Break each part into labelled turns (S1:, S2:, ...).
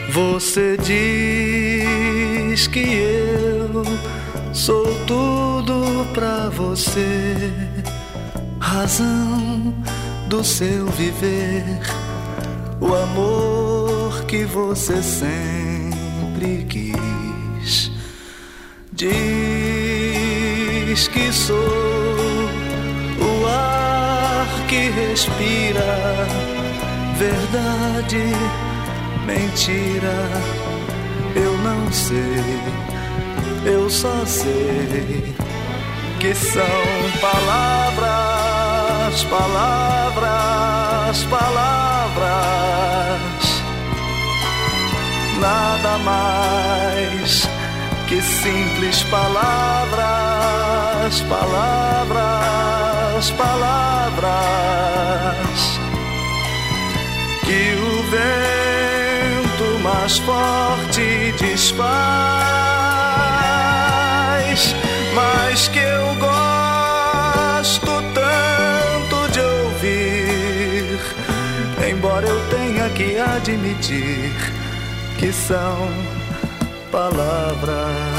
S1: Você diz que eu sou tudo pra você, razão do seu viver, o amor que você sempre quis. Diz que sou o ar que respira, verdade, mentira, eu não sei, eu só sei que são palavras, palavras, palavras, nada mais que simples palavras, palavras, palavras, que o vento mais forte desfaz, mas que eu gosto tanto de ouvir, embora eu tenha que admitir que são palavras.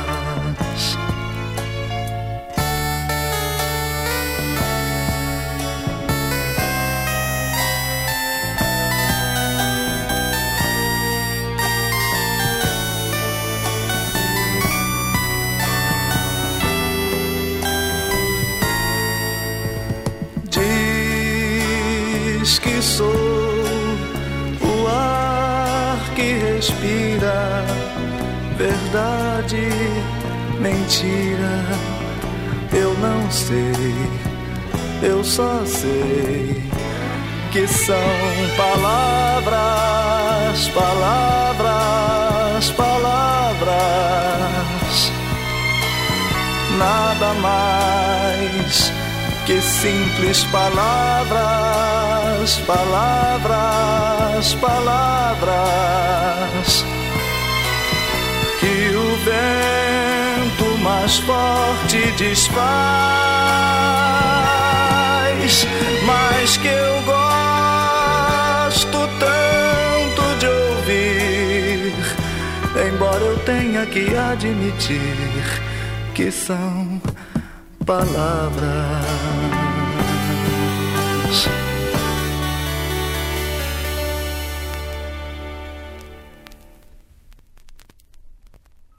S1: Diz que sou o ar que respira, verdade, mentira, eu não sei, eu só sei que são palavras, palavras, palavras, nada mais que simples palavras, palavras, palavras, que o vento mais forte desfaz, mas que eu gosto tanto de ouvir, embora eu tenha que admitir que são palavras.